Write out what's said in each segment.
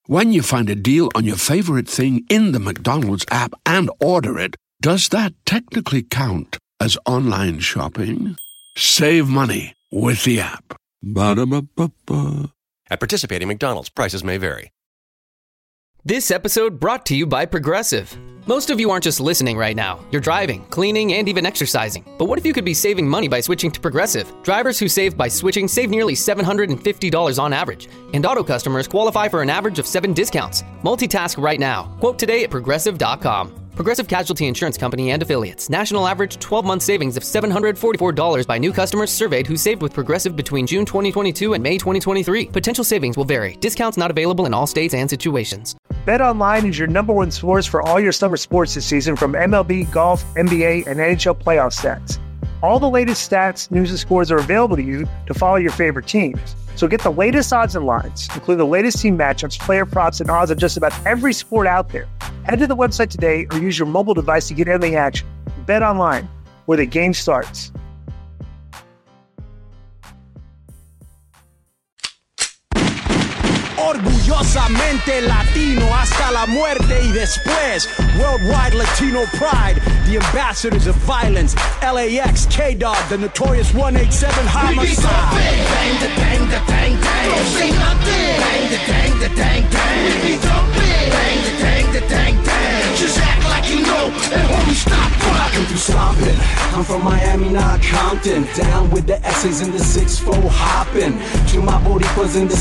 When you find a deal on your favorite thing in the McDonald's app and order it, does that technically count as online shopping? Save money with the app. Ba-da-ba-ba-ba. At participating McDonald's, prices may vary. This episode brought to you by Progressive. Most of you aren't just listening right now. You're driving, cleaning, and even exercising. But what if you could be saving money by switching to Progressive? Drivers who save by switching save nearly $750 on average. And auto customers qualify for an average of 7 discounts. Multitask right now. Quote today at Progressive.com. Progressive Casualty Insurance Company and Affiliates. National average 12-month savings of $744 by new customers surveyed who saved with Progressive between June 2022 and May 2023. Potential savings will vary. Discounts not available in all states and situations. BetOnline is your number one source for all your summer sports this season, from MLB, golf, NBA, and NHL playoff stats. All the latest stats, news, and scores are available to you to follow your favorite teams. So get the latest odds and lines, including the latest team matchups, player props, and odds on just about every sport out there. Head to the website today or use your mobile device to get in the action. BetOnline, where the game starts. Orgullosamente Latino hasta la muerte y después. Worldwide Latino pride, the ambassadors of violence. LAX, K-Dog, the notorious 187 homicide. Bang, the dang, the dang, dang. Don't say nothing. Bang, the dang, the dang, dang. We don't bang, the dang, the dang, dang. Just act like you know, and homie, stop rocking. Through stomping. I'm from Miami, not Compton. Down with the essays in the 6-4 hopping. To my Boricuas in the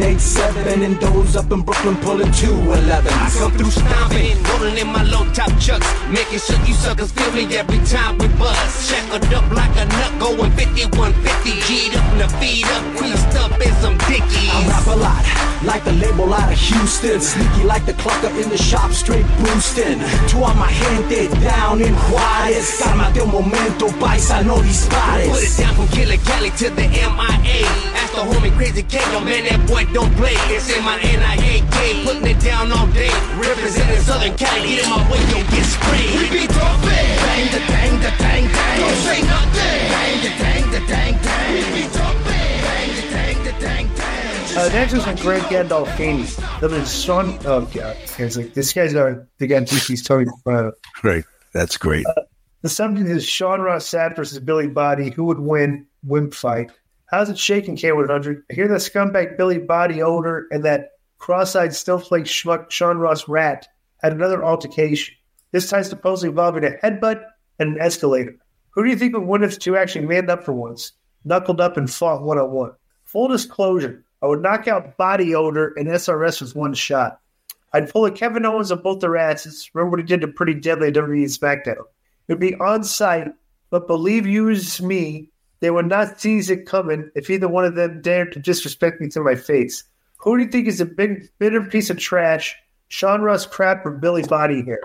787. And those up in Brooklyn pulling 211. I come through stomping, rolling in my low top chucks, making sure you suckers feel me every time we buzz. Shackled up like a nut, going 5150. G'd up and the feet up, creased up in some dickies. I rap a lot, like the label out of Houston. Sneaky like the clucker in the shop, straight boosting. To all my gente down in Juarez. Cálmate un momento, paisa, no dispares. Put it down from Killer Cali to the MIA. Ask the homie Crazy K, yo man, that boy don't play. It's in my NIAK, putting it down all day. Representing Southern Cali, get in my way, don't get sprayed. We be dropping, bang the dang, the dang, dang. Don't say nothing, bang the dang, the dang, dang. We be dropping, bang the dang, the dang, dang. Next is from Greg Gandolfini. That is Sean. Oh, God. It's like, this guy's going to get he's talking about. Great. That's great. The subject is Sean Ross Sapp versus Billy Body. Who would win? Wimp fight. How's it shaking, K100? I hear that scumbag Billy Body owner and that cross-eyed snowflake schmuck Sean Ross Rat had another altercation. This time supposedly involving a headbutt and an escalator. Who do you think would win if the two actually manned up for once, knuckled up and fought one-on-one? Full disclosure, I would knock out Body owner and SRS with one shot. I'd pull a Kevin Owens on both their asses. Remember what he did to Pretty Deadly at WWE SmackDown. It would be on site, but believe you me, they would not seize it coming if either one of them dared to disrespect me to my face. Who do you think is a big, bitter piece of trash, Sean Ross Crap or Billy Body here?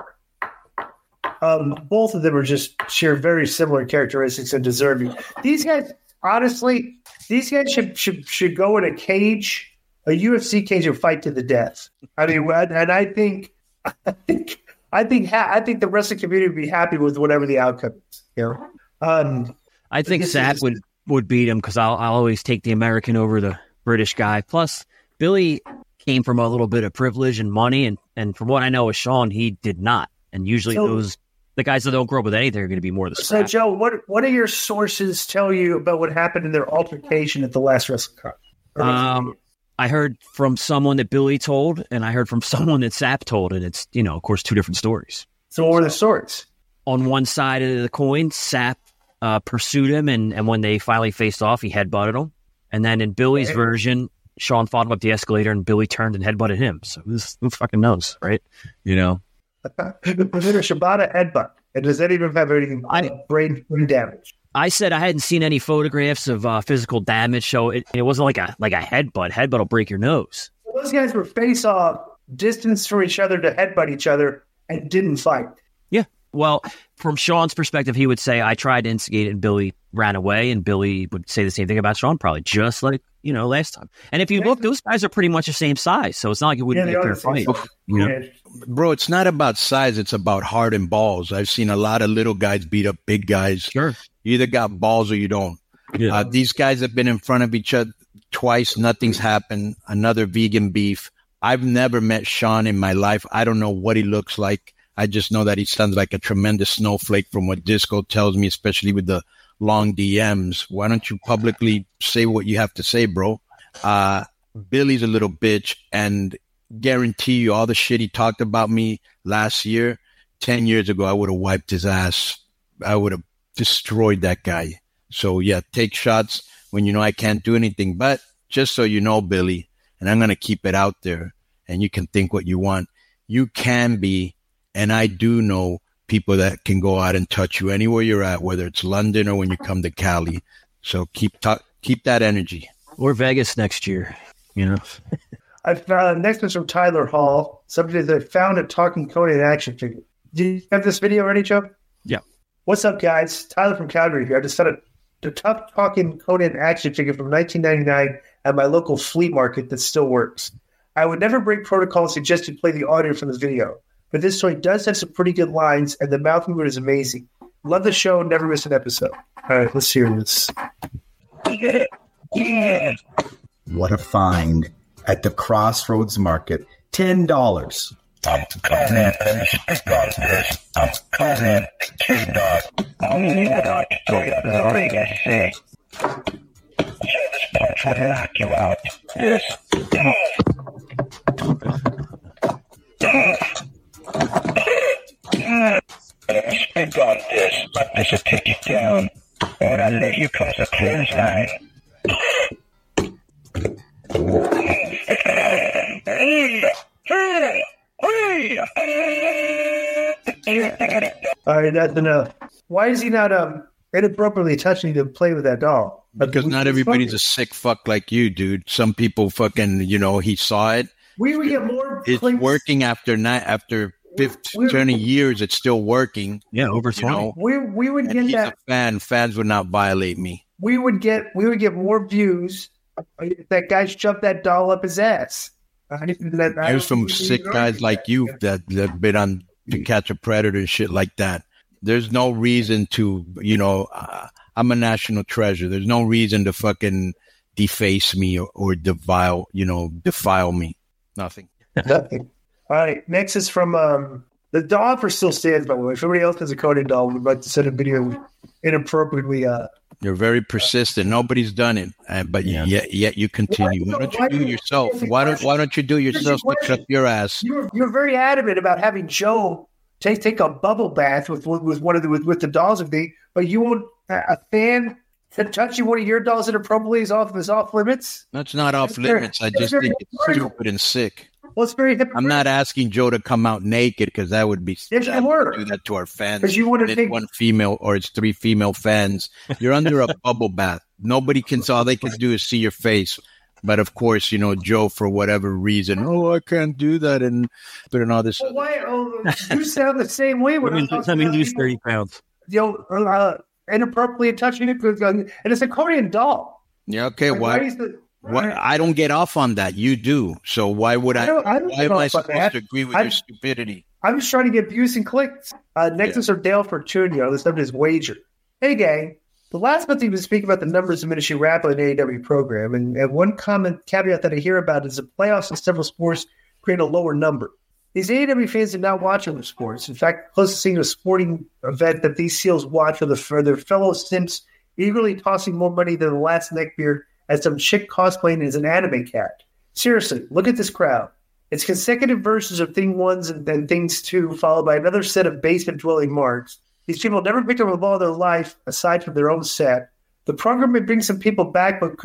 Both of them are just share very similar characteristics and deserving. These guys, honestly, should go in a cage, a UFC cage, and fight to the death. I mean, and I think the wrestling community would be happy with whatever the outcome is. You know. I think Sapp would beat him because I'll always take the American over the British guy. Plus, Billy came from a little bit of privilege and money, and from what I know of Sean, he did not. And usually the guys that don't grow up with anything are going to be more the scrap. So, Joe, what do your sources tell you about what happened in their altercation at the last wrestling card? I heard from someone that Billy told, and I heard from someone that Sapp told, and it's, of course, two different stories. So what were the stories? On one side of the coin, Sapp pursued him, and when they finally faced off, he headbutted him. And then in Billy's version, Sean fought him up the escalator, and Billy turned and headbutted him. So who fucking knows, right? Was it a Shibata headbutt? And does that even have any brain damage? I said I hadn't seen any photographs of physical damage, so it wasn't like a headbutt. Headbutt will break your nose. Those guys were face off, distance from each other to headbutt each other, and didn't fight. Yeah. Well, from Sean's perspective, he would say, I tried to instigate it and Billy ran away, and Billy would say the same thing about Sean, probably, just like, last time. And if you look, those guys are pretty much the same size, so it's not like it wouldn't be a fair fight. Bro, it's not about size, it's about heart and balls. I've seen a lot of little guys beat up big guys. Sure. You either got balls or you don't. Yeah. These guys have been in front of each other twice. Nothing's happened. Another vegan beef. I've never met Sean in my life. I don't know what he looks like. I just know that he sounds like a tremendous snowflake from what Disco tells me, especially with the long DMs. Why don't you publicly say what you have to say, bro? Billy's a little bitch, and guarantee you all the shit he talked about me last year, 10 years ago, I would have wiped his ass. I would have destroyed that guy. So, yeah, take shots when you know I can't do anything. But just so you know, Billy, and I'm going to keep it out there, and you can think what you want. You can be, and I do know people that can go out and touch you anywhere you're at, whether it's London or when you come to Cali. So keep that energy. Or Vegas next year, you know. I found next one's from Tyler Hall. Somebody that found a talking Conan action figure. Do you have this video ready, Joe? Yeah. What's up, guys? Tyler from Calgary here. I just found a tough talking Conan action figure from 1999 at my local flea market that still works. I would never break protocol and suggest you play the audio from this video, but this toy does have some pretty good lines, and the mouth movement is amazing. Love the show. Never miss an episode. All right, let's hear this. What a find at the Crossroads Market. $10. I got this. I should take you down, and I'll let you cross a clearance line. All right, that's enough. Why is he not inappropriately touching you to play with that doll? Because not everybody's a sick fuck like you, dude. Some people fucking, he saw it. We would get more. It's working after 20 years. It's still working. Yeah, over 20. We would get he's that. A fan. Fans would not violate me. We would get more views if that guy shoved that doll up his ass. There's some sick guys like you that been on To Catch a Predator and shit like that. There's no reason to, I'm a national treasure. There's no reason to fucking deface me or defile me. Nothing. Nothing. All right. Next is from the doll offer still stands, by the way. If everybody else has a Conan doll, we'd like to send a video inappropriately. You're very persistent. Nobody's done it, but yet you continue. Why don't you do yourself? Why don't you do yourself? Stick up your ass. You're very adamant about having Joe take a bubble bath with the dolls of me, but you won't a fan touching one of your dolls inappropriately is off limits. That's not off limits. I just think it's stupid and sick. Well, it's very hypocritical. I'm not asking Joe to come out naked because that would be yes, you were. Do that to our fans. Because you want to think one female or it's 3 female fans. You're under a bubble bath. Nobody can. All they can do is see your face. But of course, Joe, for whatever reason, I can't do that, and all this. Well, why? You sound the same way when let me lose 30 pounds. Inappropriately touching it, and it's a Korean doll. Yeah. Okay. Why? I don't get off on that. You do. So why would I? Why am I supposed to agree with your stupidity? I'm just trying to get views and clicks. Next is our Dale Fortunio. This up is Wager. Hey, gang. The last month he was speaking about the numbers diminishing rapidly in the AEW program, and one caveat that I hear about is the playoffs in several sports create a lower number. These AEW fans do not watch other sports. In fact, closest thing to a sporting event that these seals watch are their fellow simps eagerly tossing more money than the last neckbeard as some chick cosplaying as an anime cat. Seriously, look at this crowd. It's consecutive verses of Thing 1s and then Things 2, followed by another set of basement-dwelling marks. These people never picked up a ball in their life, aside from their own set. The program may bring some people back, but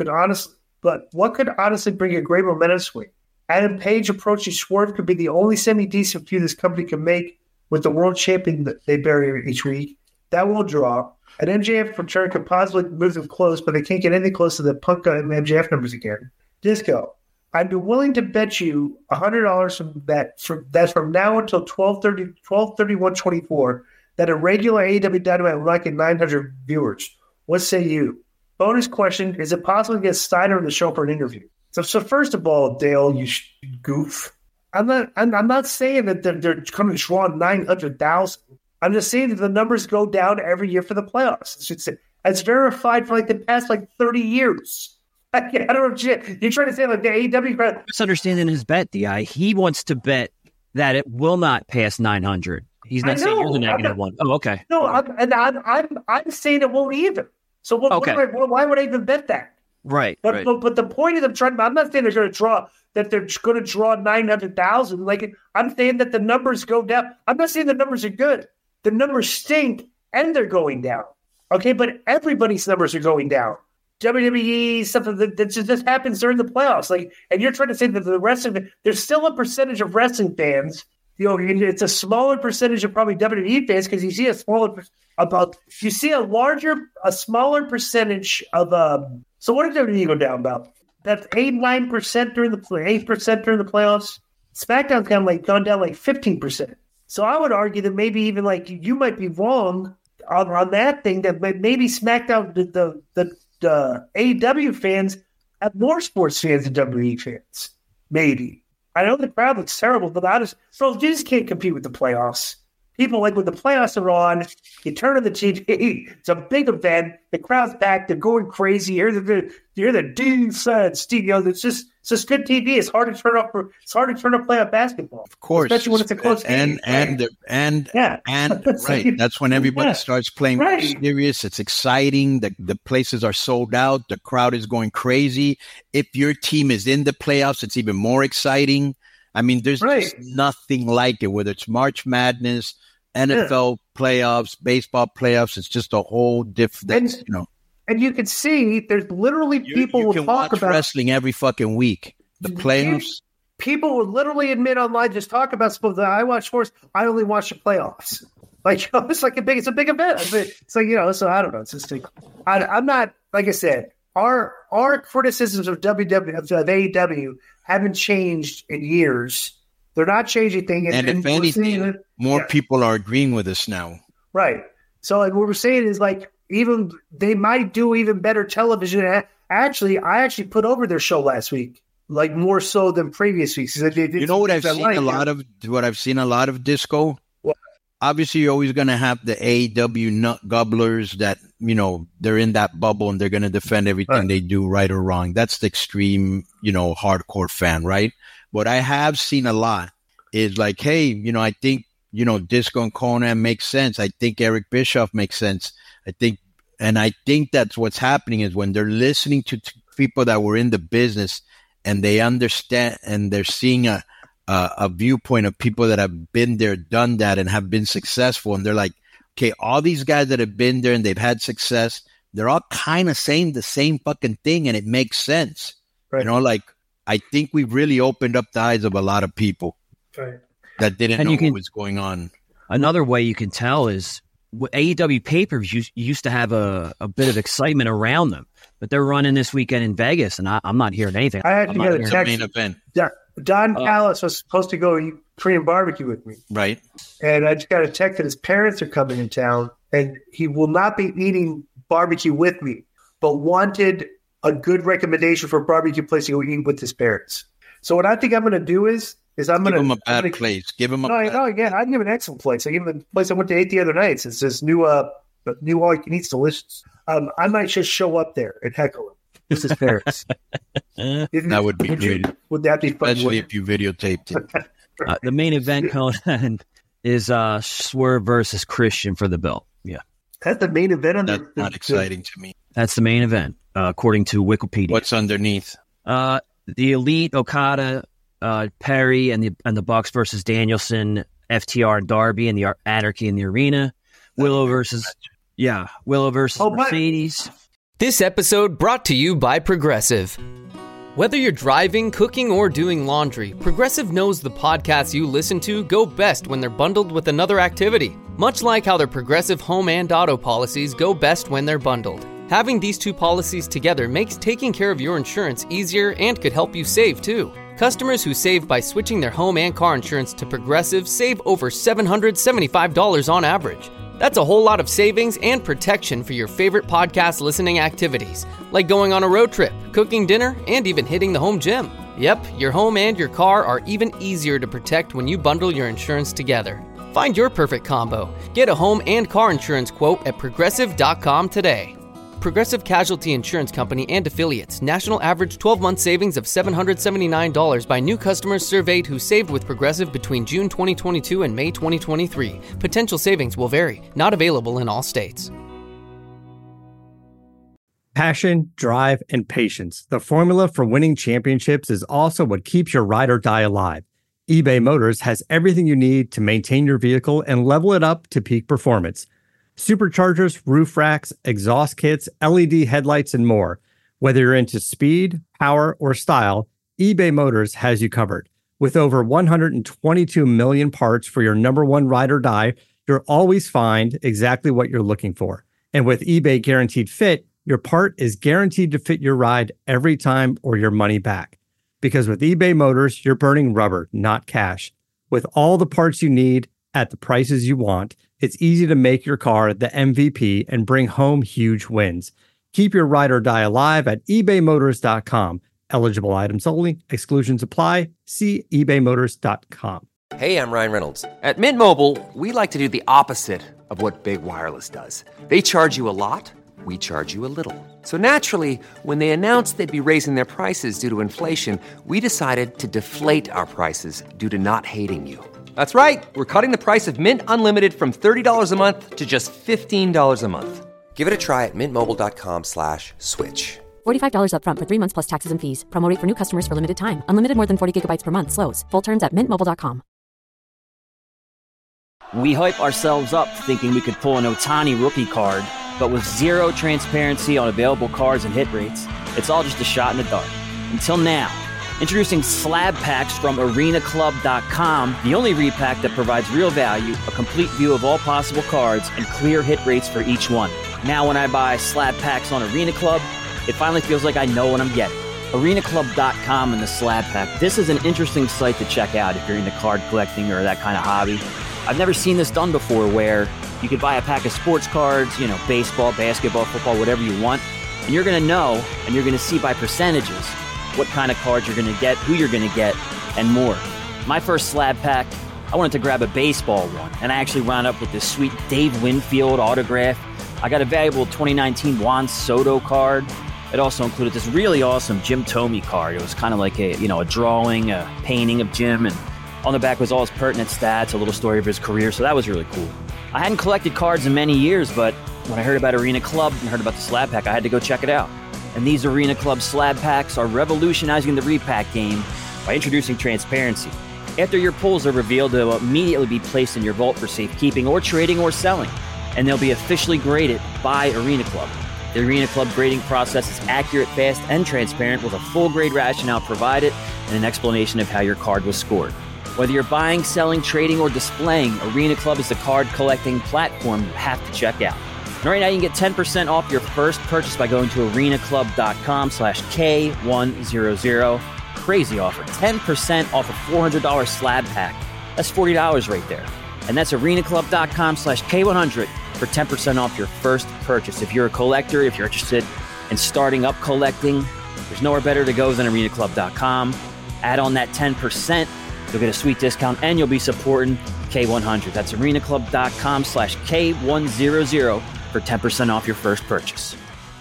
what could honestly bring a great momentum swing? Adam Page approaching Swerve could be the only semi-decent feud this company can make with the world champion that they bury each week. That will draw. An MJF return could possibly move them close, but they can't get anything close to the Punk and MJF numbers again. Disco, I'd be willing to bet you $100 from now until 12/31/24 that a regular AEW Dynamite will not get 900 viewers. What say you? Bonus question: is it possible to get Steiner on the show for an interview? So first of all, Dale, you goof. I'm not saying that they're going to draw 900,000. I'm just saying that the numbers go down every year for the playoffs. It's verified for the past 30 years. I don't know shit. You're trying to say like the AEW crowd. Misunderstanding his bet, Di. He wants to bet that it will not pass 900. He's not saying you're the negative one. Oh, okay. No, I'm saying it won't even. So why would I even bet that? Right. But the point of them trying, I'm not saying they're going to draw 900,000. Like, I'm saying that the numbers go down. I'm not saying the numbers are good. The numbers stink and they're going down. Okay, but everybody's numbers are going down. WWE, something that just happens during the playoffs. Like, and you're trying to say that the wrestling, there's still a percentage of wrestling fans. You know, it's a smaller percentage of probably WWE fans because you see a smaller smaller percentage of So what did WWE go down about? That's 8% during the playoffs. SmackDown's kind of like gone down like 15%. So I would argue that maybe even like you might be wrong on that thing, that maybe SmackDown, the AEW fans have more sports fans than WWE fans. Maybe. I know the crowd looks terrible, but you just can't compete with the playoffs. People, like when the playoffs are on, you turn on the TV, it's a big event, the crowd's back, they're going crazy, you're the defense, you know, it's just good TV. It's hard to turn off playoff basketball. Of course. Especially when it's a close game. Right. That's when everybody starts playing serious. It's exciting. The places are sold out. The crowd is going crazy. If your team is in the playoffs, it's even more exciting. I mean, there's just nothing like it, whether it's March Madness, NFL playoffs, baseball playoffs. It's just a whole different, And you can see there's literally people will talk about wrestling every fucking week. The playoffs. People will literally admit online, just talk about sports. I watch sports. I only watch the playoffs. Like, it's like it's a big event. It's like, so I don't know. It's just like, I'm not, like I said, our criticisms of AEW haven't changed in years. They're not changing things. And if anything, more people are agreeing with us now. Right. So like what we're saying is like, even they might do even better television. I actually put over their show last week, like more so than previous weeks. You know what I've seen a lot of Disco? What? Obviously, you're always going to have the AEW nut gobblers that, they're in that bubble and they're going to defend everything they do, right or wrong. That's the extreme, hardcore fan, right? What I have seen a lot is like, hey, I think, Disco and Conan makes sense. I think Eric Bischoff makes sense. I think that's what's happening is when they're listening to people that were in the business and they understand and they're seeing a viewpoint of people that have been there, done that, and have been successful. And they're like, okay, all these guys that have been there and they've had success, they're all kind of saying the same fucking thing and it makes sense. Right. I think we've really opened up the eyes of a lot of people that didn't know what was going on. Another way you can tell is AEW pay-per-views used to have a bit of excitement around them, but they're running this weekend in Vegas, and I'm not hearing anything. I had to get a text. Main event. Don Callis was supposed to go eat Korean barbecue with me. Right. And I just got a text that his parents are coming in town, and he will not be eating barbecue with me, but wanted a good recommendation for a barbecue place to go eat with his parents. So what I think I'm going to do is I'm going to give him a bad place. Give him a I'd give him an excellent place. I give him the place I went to eat the other night. It's this new all you can eat's delicious. I might just show up there and heckle him. This is Paris. That would be great. Would that be fun? Especially if you videotaped it. The main event, Conan, is Swerve versus Christian for the belt. Yeah. That's the main event. That's not exciting to me. That's the main event, according to Wikipedia. What's underneath? The Elite, Okada, Perry, and the Bucks versus Danielson, FTR, and Darby, and the Anarchy in the Arena. Willow versus Mercedes. This episode brought to you by Progressive. Whether you're driving, cooking, or doing laundry, Progressive knows the podcasts you listen to go best when they're bundled with another activity. Much like how their Progressive home and auto policies go best when they're bundled. Having these two policies together makes taking care of your insurance easier and could help you save, too. Customers who save by switching their home and car insurance to Progressive save over $775 on average. That's a whole lot of savings and protection for your favorite podcast listening activities, like going on a road trip, cooking dinner, and even hitting the home gym. Yep, your home and your car are even easier to protect when you bundle your insurance together. Find your perfect combo. Get a home and car insurance quote at Progressive.com today. Progressive Casualty Insurance Company and Affiliates. National average 12-month savings of $779 by new customers surveyed who saved with Progressive between June 2022 and May 2023. Potential savings will vary. Not available in all states. Passion, drive, and patience. The formula for winning championships is also what keeps your ride or die alive. eBay Motors has everything you need to maintain your vehicle and level it up to peak performance. Superchargers, roof racks, exhaust kits, LED headlights, and more. Whether you're into speed, power, or style, eBay Motors has you covered. With over 122 million parts for your number one ride or die, you'll always find exactly what you're looking for. And with eBay Guaranteed Fit, your part is guaranteed to fit your ride every time or your money back. Because with eBay Motors, you're burning rubber, not cash. With all the parts you need at the prices you want, it's easy to make your car the MVP and bring home huge wins. Keep your ride or die alive at ebaymotors.com. Eligible items only. Exclusions apply. See ebaymotors.com. Hey, I'm Ryan Reynolds. At Mint Mobile, we like to do the opposite of what Big Wireless does. They charge you a lot. We charge you a little. So naturally, when they announced they'd be raising their prices due to inflation, we decided to deflate our prices due to not hating you. That's right. We're cutting the price of Mint Unlimited from $30 a month to just $15 a month. Give it a try at mintmobile.com/switch. $45 up front for 3 months plus taxes and fees. Promo rate for new customers for limited time. Unlimited more than 40 gigabytes per month slows. Full terms at mintmobile.com. We hype ourselves up thinking we could pull an Ohtani rookie card, but with zero transparency on available cards and hit rates, it's all just a shot in the dark. Until now. Introducing slab packs from arenaclub.com, the only repack that provides real value, a complete view of all possible cards, and clear hit rates for each one. Now when I buy slab packs on Arena Club, it finally feels like I know what I'm getting. arenaclub.com and the slab pack. This is an interesting site to check out if you're into card collecting or that kind of hobby. I've never seen this done before where you could buy a pack of sports cards, baseball, basketball, football, whatever you want, and you're going to know and you're going to see by percentages what kind of cards you're going to get, who you're going to get, and more. My first slab pack, I wanted to grab a baseball one, and I actually wound up with this sweet Dave Winfield autograph. I got a valuable 2019 Juan Soto card. It also included this really awesome Jim Thome card. It was kind of like a drawing, a painting of Jim, and on the back was all his pertinent stats, a little story of his career, so that was really cool. I hadn't collected cards in many years, but when I heard about Arena Club and heard about the slab pack, I had to go check it out. And these Arena Club slab packs are revolutionizing the repack game by introducing transparency. After your pulls are revealed, they'll immediately be placed in your vault for safekeeping or trading or selling, and they'll be officially graded by Arena Club. The Arena Club grading process is accurate, fast, and transparent with a full grade rationale provided and an explanation of how your card was scored. Whether you're buying, selling, trading, or displaying, Arena Club is the card collecting platform you have to check out. And right now you can get 10% off your first purchase by going to arenaclub.com/K100. Crazy offer. 10% off a $400 slab pack. That's $40 right there. And that's arenaclub.com/K100 for 10% off your first purchase. If you're a collector, if you're interested in starting up collecting, there's nowhere better to go than arenaclub.com. Add on that 10%, you'll get a sweet discount, and you'll be supporting K100. That's arenaclub.com/K100 for 10% off your first purchase.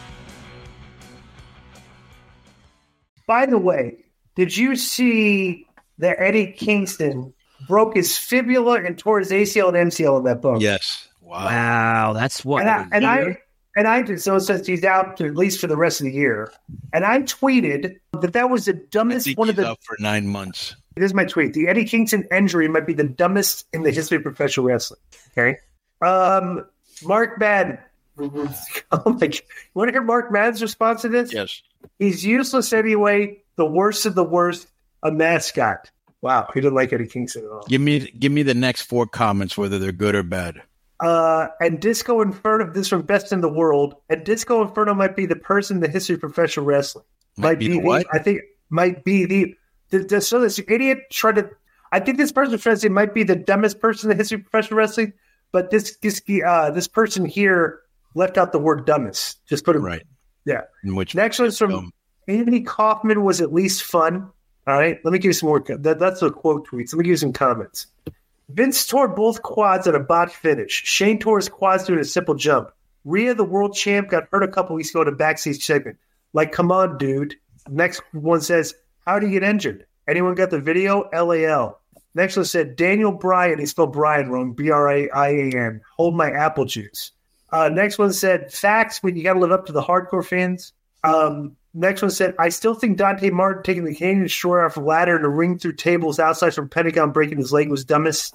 By the way, did you see that Eddie Kingston broke his fibula and tore his ACL and MCL in that book? Yes. Wow, that's what. And I did. So it says he's out at least for the rest of the year. And I tweeted that was the dumbest I think one he's of the. out for 9 months. Here's my tweet: the Eddie Kingston injury might be the dumbest in the history of professional wrestling. Okay. Mark Madden. Oh my God. You want to hear Mark Madden's response to this? Yes. He's useless anyway. The worst of the worst. A mascot. Wow, he didn't like Eddie Kingston at all. Give me the next 4 comments, whether they're good or bad. And Disco Inferno, this from Best in the World. And Disco Inferno might be the person in the history of professional wrestling. Might be the what? I think might be the so this idiot tried to. I think this person trying to say might be the dumbest person in the history of professional wrestling. But this person here left out the word dumbest. Just put it right. Yeah. Which next one's from Anthony Kaufman. Was at least fun. All right. Let me give you some more. That's a quote tweet. So let me give you some comments. Vince tore both quads on a botched finish. Shane tore his quads doing a simple jump. Rhea, the world champ, got hurt a couple weeks ago in a backstage segment. Like, come on, dude. Next one says, how do you get injured? Anyone got the video? LAL. Next one said, Daniel Bryan. He spelled Brian wrong. Brian. Hold my apple juice. Next one said, facts, but you got to live up to the hardcore fans. Next one said, I still think Dante Martin taking the Canadian Destroyer off a ladder and a ring through tables outside from Pentagon breaking his leg was dumbest.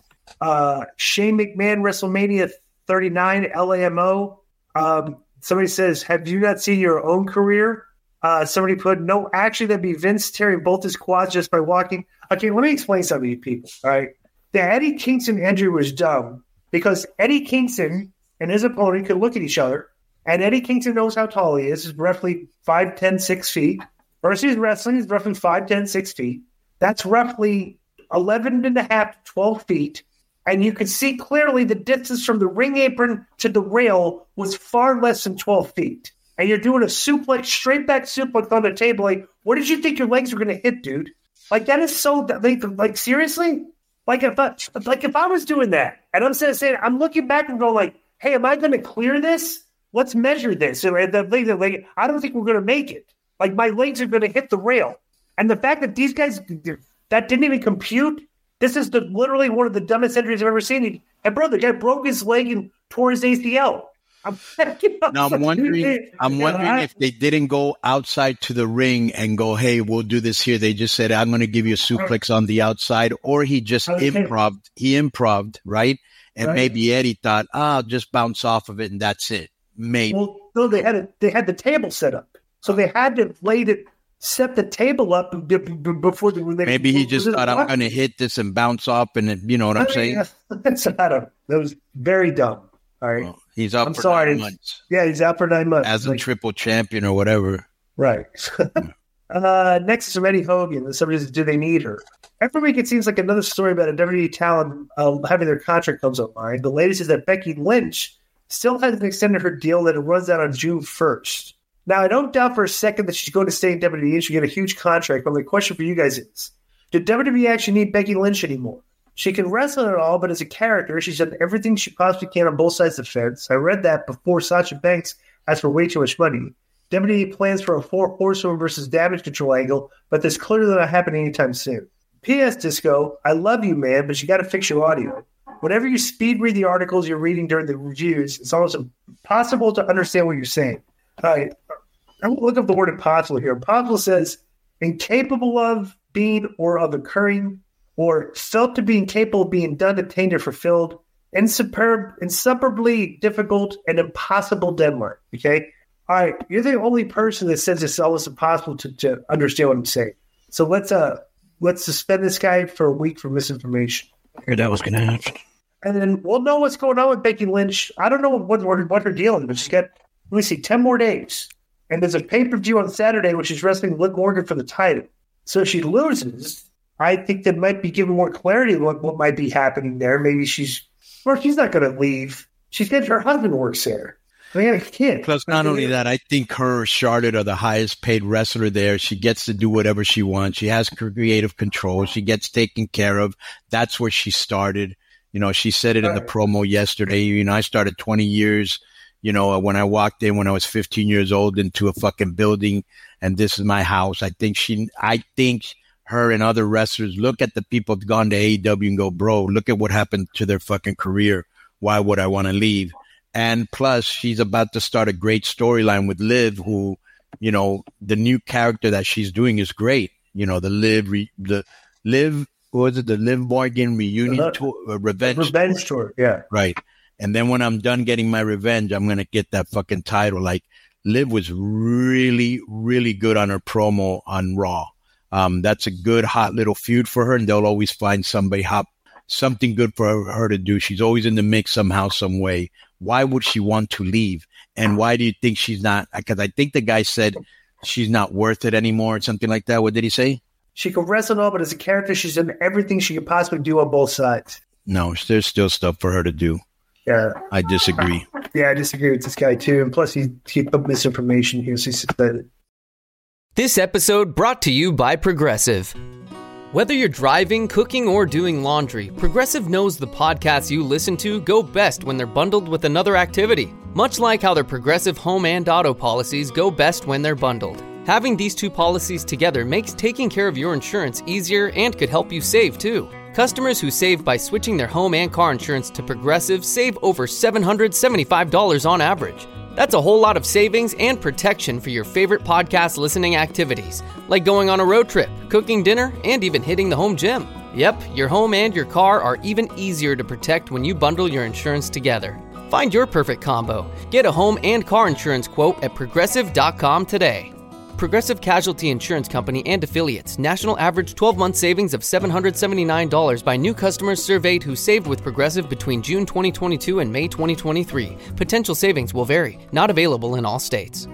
Shane McMahon, WrestleMania 39, LAMO. Somebody says, have you not seen your own career? Somebody put, no, actually, that'd be Vince tearing both his quads just by walking. Okay, let me explain something to you people, all right? The Eddie Kingston injury was dumb because Eddie Kingston and his opponent could look at each other, and Eddie Kingston knows how tall he is. He's roughly 5'10", 6 feet. Versus he's wrestling, he's roughly 5'10", 6 feet. That's roughly 11 and a half to 12 feet. And you can see clearly the distance from the ring apron to the rail was far less than 12 feet. And you're doing a suplex, straight back suplex on the table. Like, what did you think your legs were going to hit, dude? Like, that is so, like seriously? Like, if I was doing that, and I'm saying, I'm looking back and going like, hey, am I going to clear this? Let's measure this. And I don't think we're going to make it. Like, my legs are going to hit the rail. And the fact that these guys, that didn't even compute, this is literally one of the dumbest injuries I've ever seen. And, bro, the guy broke his leg and tore his ACL. Now, I'm wondering if they didn't go outside to the ring and go, hey, we'll do this here. They just said, I'm going to give you a suplex on the outside. Or he just improv'd. He improv'd, right? And maybe Eddie thought, I'll just bounce off of it and that's it. Maybe. Well, no, they had the table set up. So they had to set the table up before the maybe he just thought, I'm going to hit this and bounce off, and you know what I'm saying? That was very dumb. All right. Well, he's out for 9 months. Yeah, he's out for 9 months. As a triple champion or whatever. Right. Next is from Eddie Hogan. Somebody says, do they need her? Every week it seems like another story about a WWE talent having their contract comes online. The latest is that Becky Lynch still hasn't extended her deal that it runs out on June 1st. Now, I don't doubt for a second that she's going to stay in WWE and she'll get a huge contract, but the question for you guys is, did WWE actually need Becky Lynch anymore? She can wrestle at all, but as a character, she's done everything she possibly can on both sides of the fence. I read that before Sasha Banks asked for way too much money. WWE plans for a 4 horsewoman versus Damage Control angle, but this clearly not happening anytime soon. P.S. Disco, I love you, man, but you got to fix your audio. Whenever you speed read the articles you're reading during the reviews, it's almost impossible to understand what you're saying. All right. I'm going to look up the word impossible here. Impossible says incapable of being or of occurring, or felt to be incapable of being done, obtained, or fulfilled, insuperably difficult, and impossible Denmark. Okay? All right. You're the only person that says it's almost impossible to understand what I'm saying. So let's suspend this guy for a week for misinformation. I heard that was going to happen. And then we'll know what's going on with Becky Lynch. I don't know what her deal is, but she's got, let me see, 10 more days. And there's a pay-per-view on Saturday, which is wrestling Liv Morgan for the title. So if she loses, I think that might be giving more clarity to what might be happening there. Maybe she's not going to leave. She's getting her husband works there. They got a kid. Plus, not only that, I think her Charlotte are the highest paid wrestler there. She gets to do whatever she wants. She has creative control. She gets taken care of. That's where she started. You know, she said it in the promo yesterday. You know, I started 20 years, you know, when I walked in when I was 15 years old into a fucking building, and this is my house. I think her and other wrestlers look at the people who've gone to AEW and go, bro, look at what happened to their fucking career. Why would I want to leave? And plus, she's about to start a great storyline with Liv, who, you know, the new character that she's doing is great. You know, the Liv Morgan reunion tour, revenge tour. Yeah. Right. And then when I'm done getting my revenge, I'm going to get that fucking title. Like, Liv was really, really good on her promo on Raw. That's a good, hot little feud for her, and they'll always find something good for her to do. She's always in the mix somehow, some way. Why would she want to leave? And why do you think she's not? Because I think the guy said she's not worth it anymore or something like that. What did he say? She can wrestle all, but as a character, she's done everything she could possibly do on both sides. No, there's still stuff for her to do. Yeah. I disagree. Yeah, I disagree with this guy, too. And plus, he put misinformation here, so he said that. This episode brought to you by Progressive. Whether you're driving, cooking, or doing laundry, Progressive knows the podcasts you listen to go best when they're bundled with another activity. Much like how their Progressive home and auto policies go best when they're bundled. Having these two policies together makes taking care of your insurance easier and could help you save, too. Customers who save by switching their home and car insurance to Progressive save over $775 on average. That's a whole lot of savings and protection for your favorite podcast listening activities, like going on a road trip, cooking dinner, and even hitting the home gym. Yep, your home and your car are even easier to protect when you bundle your insurance together. Find your perfect combo. Get a home and car insurance quote at Progressive.com today. Progressive Casualty Insurance Company and Affiliates. National average 12-month savings of $779 by new customers surveyed who saved with Progressive between June 2022 and May 2023. Potential savings will vary. Not available in all states.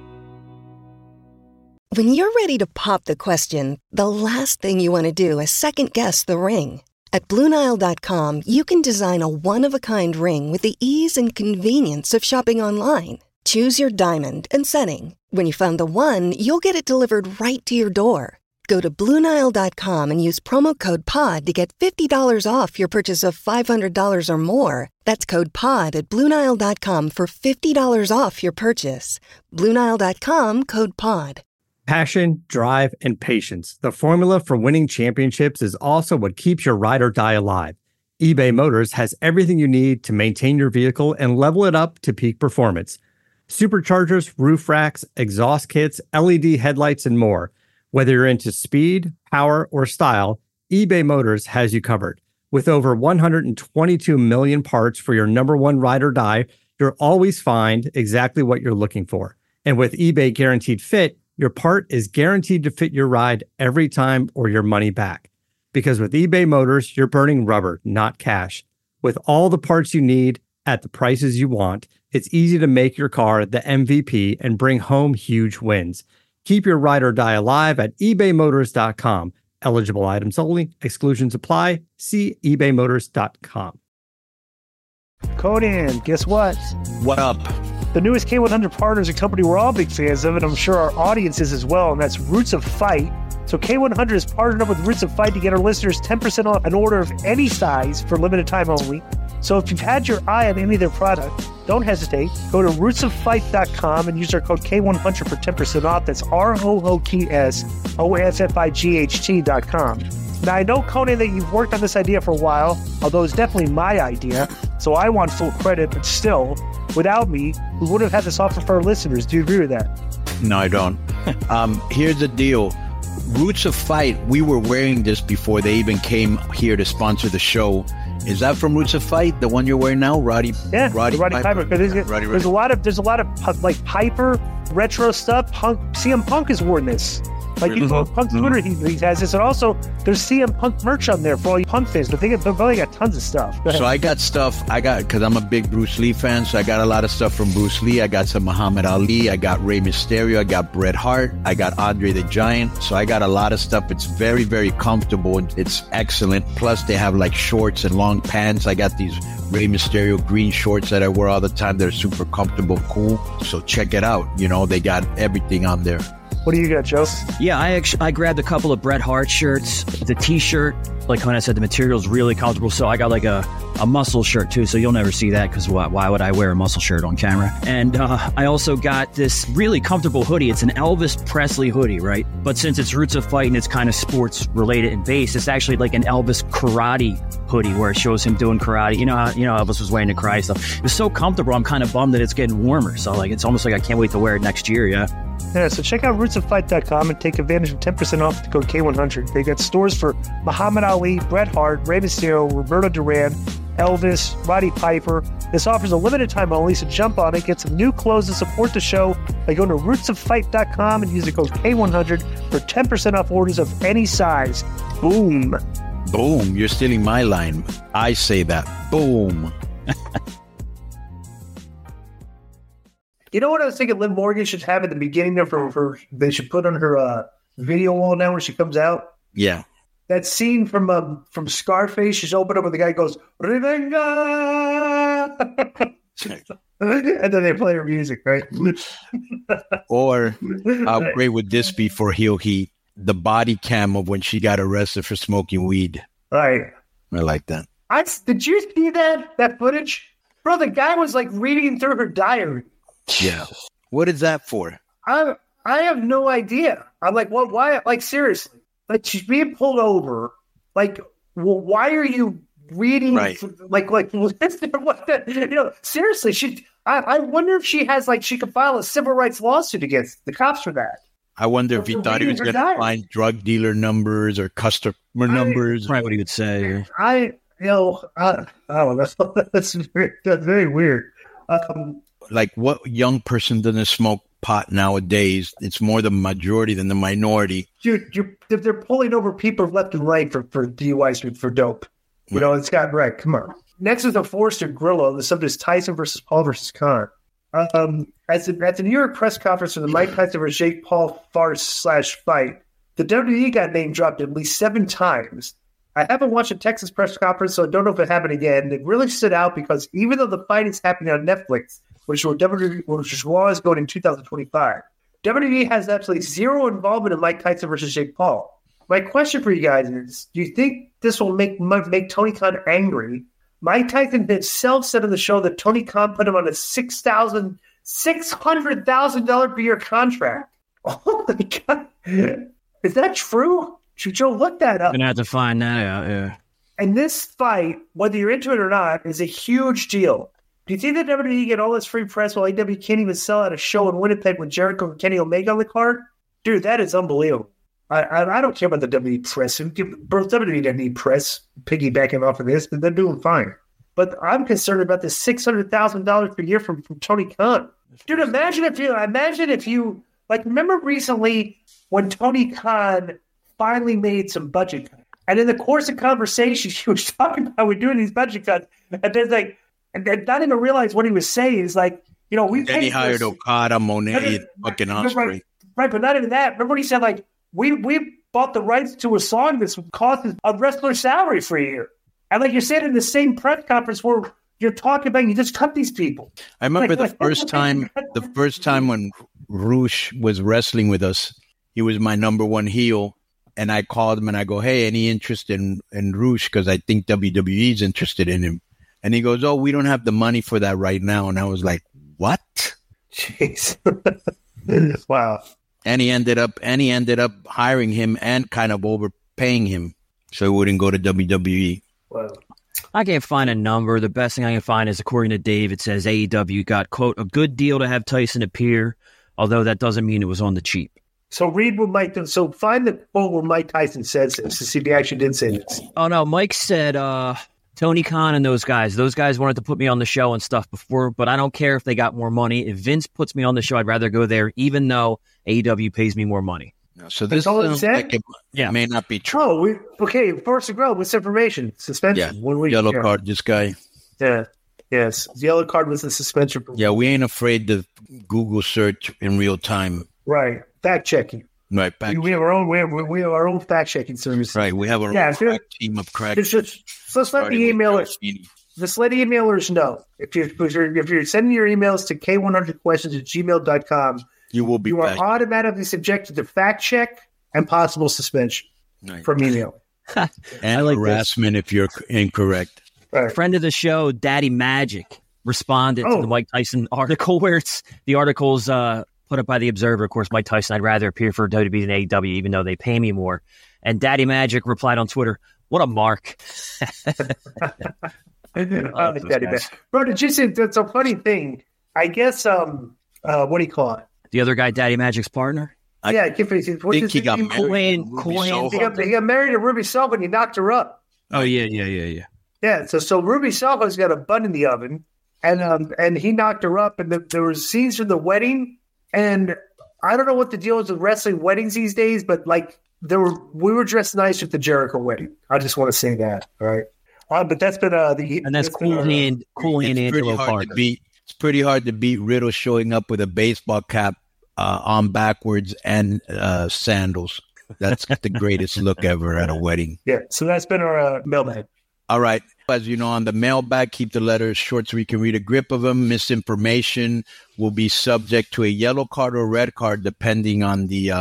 When you're ready to pop the question, the last thing you want to do is second-guess the ring. At BlueNile.com, you can design a one-of-a-kind ring with the ease and convenience of shopping online. Choose your diamond and setting. When you find the one, you'll get it delivered right to your door. Go to BlueNile.com and use promo code POD to get $50 off your purchase of $500 or more. That's code POD at BlueNile.com for $50 off your purchase. BlueNile.com, code POD. Passion, drive, and patience. The formula for winning championships is also what keeps your ride or die alive. eBay Motors has everything you need to maintain your vehicle and level it up to peak performance. Superchargers, roof racks, exhaust kits, LED headlights, and more. Whether you're into speed, power, or style, eBay Motors has you covered. With over 122 million parts for your number one ride or die, you'll always find exactly what you're looking for. And with eBay Guaranteed Fit, your part is guaranteed to fit your ride every time or your money back. Because with eBay Motors, you're burning rubber, not cash. With all the parts you need at the prices you want, it's easy to make your car the MVP and bring home huge wins. Keep your ride or die alive at ebaymotors.com. Eligible items only. Exclusions apply. See ebaymotors.com. Conan, guess what? What up? The newest K100 partner is a company we're all big fans of, and I'm sure our audience is as well, and that's Roots of Fight. So K100 has partnered up with Roots of Fight to get our listeners 10% off an order of any size for limited time only. So if you've had your eye on any of their product, don't hesitate. Go to rootsoffight.com and use our code K100 for 10% off. That's ROOTSOFFIGHT.com. Now, I know, Conan, that you've worked on this idea for a while, although it's definitely my idea, so I want full credit, but still, without me, we would have had this offer for our listeners. Do you agree with that? No, I don't. Here's the deal. Roots of Fight, we were wearing this before they even came here to sponsor the show. Is that from Roots of Fight, the one you're wearing now, Roddy? Yeah, Roddy Piper. There's a lot of like Piper retro stuff. CM Punk has worn this. Like Punk's Twitter, he has this, and also there's CM Punk merch on there for all you Punk fans. But they've probably got tons of stuff. So I got stuff. Because I'm a big Bruce Lee fan, so I got a lot of stuff from Bruce Lee. I got some Muhammad Ali. I got Rey Mysterio. I got Bret Hart. I got Andre the Giant. So I got a lot of stuff. It's very, very comfortable. It's excellent. Plus they have like shorts and long pants. I got these Rey Mysterio green shorts that I wear all the time. They're super comfortable, cool. So check it out. You know, they got everything on there. What do you got, Joe? Yeah, I grabbed a couple of Bret Hart shirts. The T-shirt, like when I said, the material's really comfortable. So I got like a muscle shirt too. So you'll never see that because why would I wear a muscle shirt on camera? And I also got this really comfortable hoodie. It's an Elvis Presley hoodie, right? But since it's Roots of Fight and it's kind of sports related and based, it's actually like an Elvis karate hoodie where it shows him doing karate. You know Elvis was wearing the karate stuff. It's so comfortable. I'm kind of bummed that it's getting warmer. So like it's almost like I can't wait to wear it next year. Yeah. Yeah, so check out rootsoffight.com and take advantage of 10% off the code K100. They got stores for Muhammad Ali, Bret Hart, Rey Mysterio, Roberto Duran, Elvis, Roddy Piper. This offer's a limited time only, so jump on it, get some new clothes and support the show by going to rootsoffight.com and use the code K100 for 10% off orders of any size. Boom. Boom. You're stealing my line. I say that. Boom. You know what I was thinking Liv Morgan should have at the beginning of her they should put on her video wall now when she comes out? Yeah. That scene from Scarface, she's opened up and the guy goes, Revenga! And then they play her music, right? Or how great would this be for Heel Heat? the body cam of when she got arrested for smoking weed. Right. I like that. Did you see that footage? Bro, the guy was like reading through her diary. Yeah. What is that for? I have no idea. I'm like, what? Why? Like, seriously. Like, she's being pulled over. Like, well, why are you reading? Right. Like, what the, seriously, I wonder if she has, like, she could file a civil rights lawsuit against the cops for that. I wonder if he thought he was going to find drug dealer numbers or customer numbers. Probably what he would say. I don't know. That's very weird. Like, what young person doesn't smoke pot nowadays? It's more the majority than the minority. Dude, they're pulling over people left and right for DUIs for dope. It's got right. Come on. Next is the Forrester Grillo. The subject is Tyson versus Paul versus Khan. At the New York press conference for the Mike Tyson versus Jake Paul farce/fight, the WWE got name dropped at least 7 times. I haven't watched a Texas press conference, so I don't know if it happened again. It really stood out because even though the fight is happening on Netflix, which was going in 2025, WWE has absolutely zero involvement in Mike Tyson versus Jake Paul. My question for you guys is, do you think this will make Tony Khan angry? Mike Tyson himself said on the show that Tony Khan put him on a $600,000 per year contract. Oh my God. Is that true? Should Joe look that up? Gonna have to find that out, yeah. And this fight, whether you're into it or not, is a huge deal. Do you think that WWE get all this free press while AW can't even sell out a show in Winnipeg with Jericho and Kenny Omega on the card? Dude, that is unbelievable. I don't care about the WWE press. WWE doesn't need press piggybacking off of this. They're doing fine. But I'm concerned about the $600,000 per year from Tony Khan. Dude, imagine if you like, remember recently when Tony Khan finally made some budget cuts. And in the course of conversation, he was talking about we're doing these budget cuts. And there's like, and not even realize what he was saying is like, we then he hired Okada, Monet, fucking Ospreay. Right, but not even that. Remember what he said, like, we bought the rights to a song that's cost a wrestler's salary for a year. And like you said in the same press conference where you're talking about, you just cut these people. I remember the first time when Roosh was wrestling with us, he was my number one heel. And I called him and I go, hey, any interest in Roosh? Because I think WWE is interested in him. And he goes, oh, we don't have the money for that right now. And I was like, what? Jeez. Wow. And he ended up hiring him and kind of overpaying him so he wouldn't go to WWE. Wow. I can't find a number. The best thing I can find is, according to Dave, it says AEW got, quote, a good deal to have Tyson appear, although that doesn't mean it was on the cheap. So read what Mike – so find the quote where Mike Tyson says this to see if he actually did say this. Oh, no. Mike said Tony Khan and those guys wanted to put me on the show and stuff before, but I don't care if they got more money. If Vince puts me on the show, I'd rather go there, even though AEW pays me more money. So this may not be true. Oh, okay. First to grow with information. Suspension. Yeah. 1 week. Yellow card, this guy. Yeah. Yes. The yellow card was the suspension. Yeah, we ain't afraid to Google search in real time. Right. Fact checking. Right. We have our own. We have our own fact checking service. Right. We have our own team of crack. Just let the emailers. Just let emailers know if you're sending your emails to k100questions@gmail.com. You will be. You are automatically subjected to fact check and possible suspension from email. And harassment if you're incorrect. Right. Friend of the show, Daddy Magic, responded to the Mike Tyson article where the article's put up by the Observer. Of course, Mike Tyson, I'd rather appear for WWE than AEW, even though they pay me more. And Daddy Magic replied on Twitter, what a mark. Bro, did you see, that's a funny thing. I guess, what do you call it? The other guy, Daddy Magic's partner? I think he got married. He got married to Ruby Soho and he knocked her up. Oh, yeah. Yeah, so Ruby Soho's got a bun in the oven, and he knocked her up, and there were scenes from the wedding, and I don't know what the deal is with wrestling weddings these days, but like we were dressed nice at the Jericho wedding. I just want to say that, all right? But that's been and that's Cool Hand Angelo Park. It's pretty hard to beat Riddle showing up with a baseball cap on backwards and sandals. That's the greatest look ever at a wedding. Yeah, so that's been our mailbag. All right. As you know, on the mailbag, keep the letters short so we can read a grip of them. Misinformation will be subject to a yellow card or red card, depending on the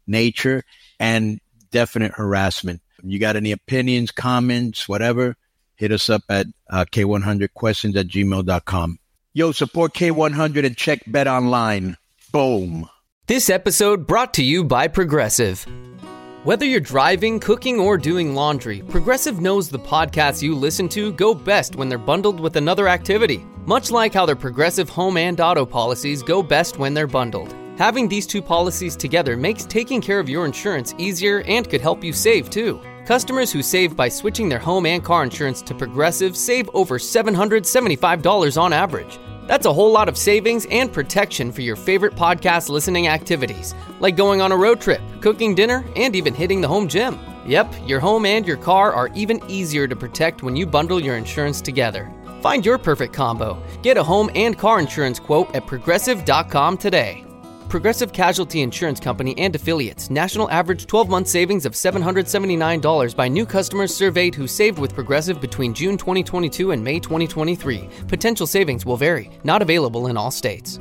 nature and definite harassment. You got any opinions, comments, whatever, hit us up at K100questions@gmail.com. Yo, support K100 and check Bet Online. Boom. This episode brought to you by Progressive. Whether you're driving, cooking, or doing laundry, Progressive knows the podcasts you listen to go best when they're bundled with another activity. Much like how their Progressive home and auto policies go best when they're bundled. Having these two policies together makes taking care of your insurance easier and could help you save too. Customers who save by switching their home and car insurance to Progressive save over $775 on average. That's a whole lot of savings and protection for your favorite podcast listening activities, like going on a road trip, cooking dinner, and even hitting the home gym. Yep, your home and your car are even easier to protect when you bundle your insurance together. Find your perfect combo. Get a home and car insurance quote at Progressive.com today. Progressive Casualty Insurance Company and Affiliates. National average 12-month savings of $779 by new customers surveyed who saved with Progressive between June 2022 and May 2023. Potential savings will vary. Not available in all states.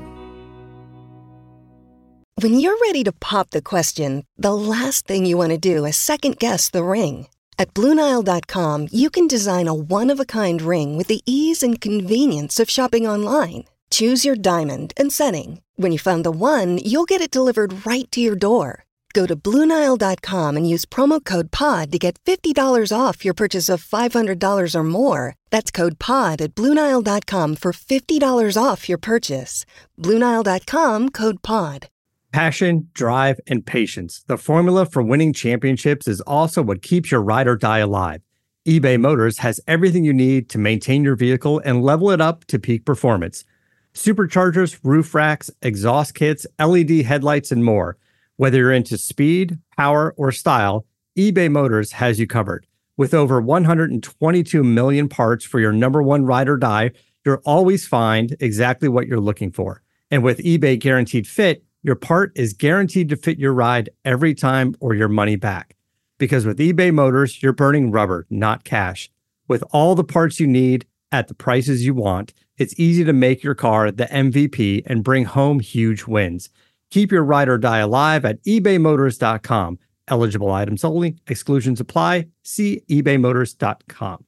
When you're ready to pop the question, the last thing you want to do is second-guess the ring. At BlueNile.com, you can design a one-of-a-kind ring with the ease and convenience of shopping online. Choose your diamond and setting. When you find the one, you'll get it delivered right to your door. Go to BlueNile.com and use promo code POD to get $50 off your purchase of $500 or more. That's code POD at BlueNile.com for $50 off your purchase. BlueNile.com, code POD. Passion, drive, and patience. The formula for winning championships is also what keeps your ride or die alive. eBay Motors has everything you need to maintain your vehicle and level it up to peak performance. Superchargers, roof racks, exhaust kits, LED headlights, and more. Whether you're into speed, power, or style, eBay Motors has you covered. With over 122 million parts for your number one ride or die, you'll always find exactly what you're looking for. And with eBay Guaranteed Fit, your part is guaranteed to fit your ride every time or your money back. Because with eBay Motors, you're burning rubber, not cash. With all the parts you need at the prices you want, it's easy to make your car the MVP and bring home huge wins. Keep your ride or die alive at ebaymotors.com. Eligible items only. Exclusions apply. See ebaymotors.com.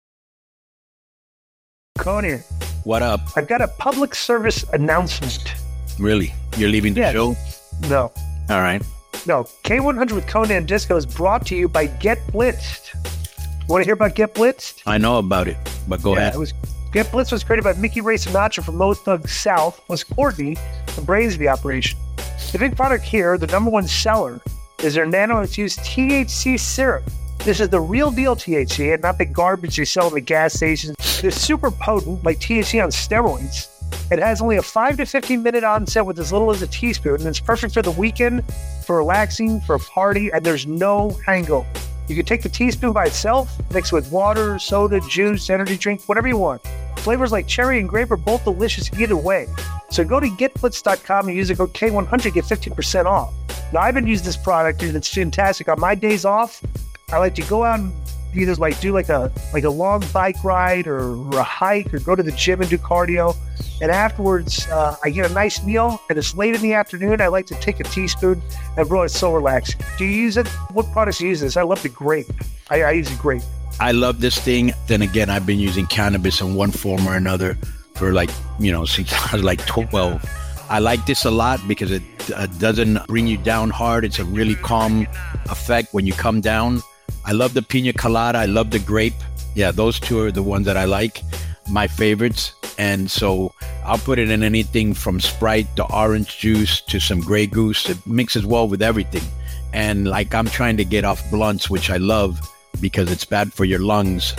Conan. What up? I've got a public service announcement. Really? You're leaving the show? No. All right. No. K100 with Conan Disco is brought to you by Get Blitzed. Want to hear about Get Blitzed? I know about it, but go ahead. Get Blitzed was created by Mickey Ray Sinatra from Low Thug South, plus Courtney, the brains of the operation. The big product here, the number one seller, is their nano-infused THC syrup. This is the real deal THC and not the garbage they sell in the gas stations. It's super potent, like THC on steroids. It has only a 5 to 15 minute onset with as little as a teaspoon, and it's perfect for the weekend, for relaxing, for a party, and there's no hangover. You can take the teaspoon by itself, mix with water, soda, juice, energy drink, whatever you want. Flavors like cherry and grape are both delicious either way. So go to getblitz.com and use the code K100, get 15% off. Now, I've been using this product, and it's fantastic. On my days off, I like to go out and either do a long bike ride or a hike, or go to the gym and do cardio. And afterwards, I get a nice meal, and it's late in the afternoon. I like to take a teaspoon, and bro, it's so relaxing. Do you use it? What products do you use this? I love the grape. I use the grape. I love this thing. Then again, I've been using cannabis in one form or another for since I was 12. I like this a lot because it doesn't bring you down hard. It's a really calm effect when you come down. I love the pina colada. I love the grape. Yeah, those two are the ones that I like, my favorites. And so I'll put it in anything from Sprite to orange juice to some Grey Goose. It mixes well with everything. And I'm trying to get off blunts, which I love because it's bad for your lungs,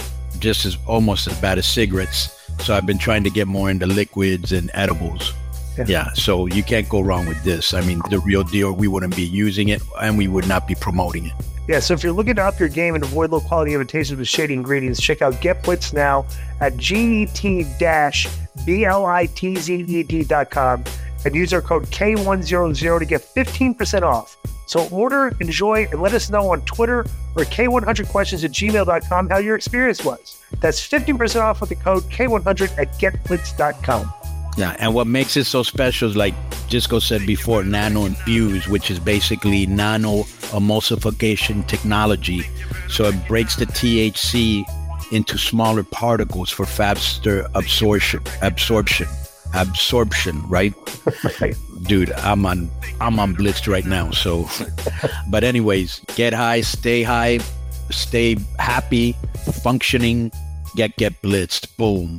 almost as bad as cigarettes. So I've been trying to get more into liquids and edibles. Yeah, so you can't go wrong with this. I mean, the real deal, we wouldn't be using it and we would not be promoting it. Yeah, so if you're looking to up your game and avoid low-quality imitations with shady ingredients, check out Get Blitz now at get-blitzed.com and use our code K100 to get 15% off. So order, enjoy, and let us know on Twitter or K100questions@gmail.com how your experience was. That's 15% off with the code K100 at getblitz.com. Yeah, and what makes it so special is, like Jisco said before, nano infused, which is basically nano emulsification technology. So it breaks the THC into smaller particles for faster absorption, right? Right. Dude, I'm on blitzed right now. So, but anyways, get high, stay happy, functioning, get blitzed. Boom.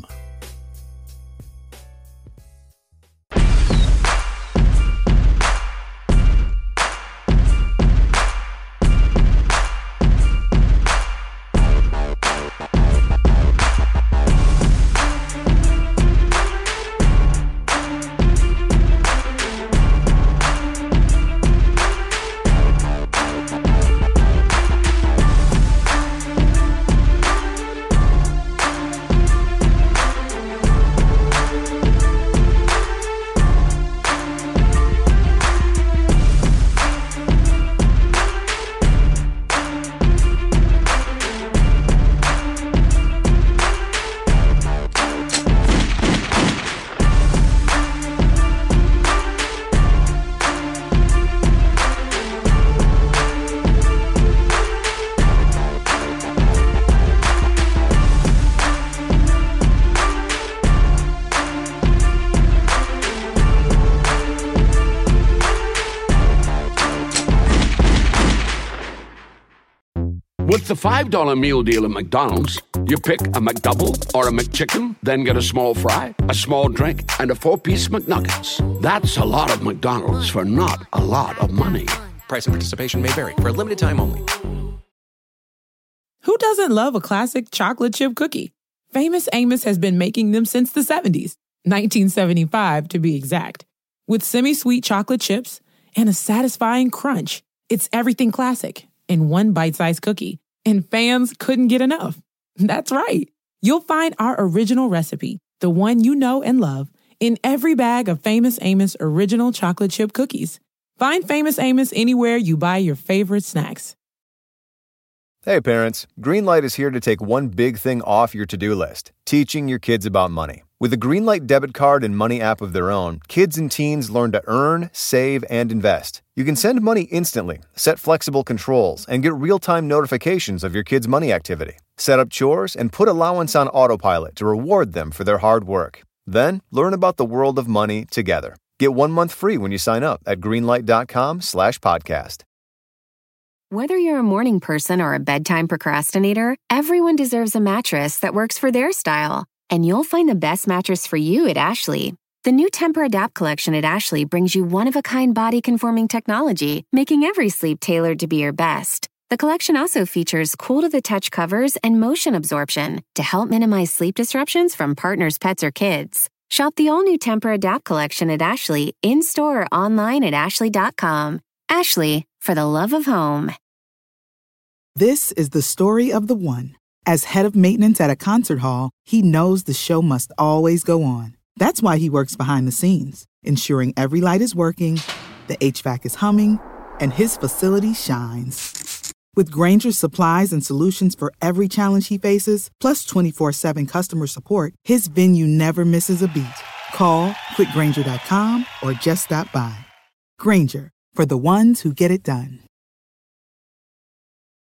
With the $5 meal deal at McDonald's, you pick a McDouble or a McChicken, then get a small fry, a small drink, and a 4-piece McNuggets. That's a lot of McDonald's for not a lot of money. Price and participation may vary. For a limited time only. Who doesn't love a classic chocolate chip cookie? Famous Amos has been making them since the 70s, 1975 to be exact. With semi-sweet chocolate chips and a satisfying crunch, it's everything classic in one bite-sized cookie, and fans couldn't get enough. That's right. You'll find our original recipe, the one you know and love, in every bag of Famous Amos original chocolate chip cookies. Find Famous Amos anywhere you buy your favorite snacks. Hey parents, Greenlight is here to take one big thing off your to-do list, teaching your kids about money. With a Greenlight debit card and money app of their own, kids and teens learn to earn, save, and invest. You can send money instantly, set flexible controls, and get real-time notifications of your kids' money activity. Set up chores and put allowance on autopilot to reward them for their hard work. Then, learn about the world of money together. Get 1 month free when you sign up at greenlight.com/podcast. Whether you're a morning person or a bedtime procrastinator, everyone deserves a mattress that works for their style. And you'll find the best mattress for you at Ashley. The new Tempur-Adapt collection at Ashley brings you one-of-a-kind body-conforming technology, making every sleep tailored to be your best. The collection also features cool-to-the-touch covers and motion absorption to help minimize sleep disruptions from partners, pets, or kids. Shop the all-new Tempur-Adapt collection at Ashley, in-store or online at ashley.com. Ashley, for the love of home. This is the story of the one. As head of maintenance at a concert hall, he knows the show must always go on. That's why he works behind the scenes, ensuring every light is working, the HVAC is humming, and his facility shines. With Grainger's supplies and solutions for every challenge he faces, plus 24/7 customer support, his venue never misses a beat. Call quickgrainger.com or just stop by. Grainger, for the ones who get it done.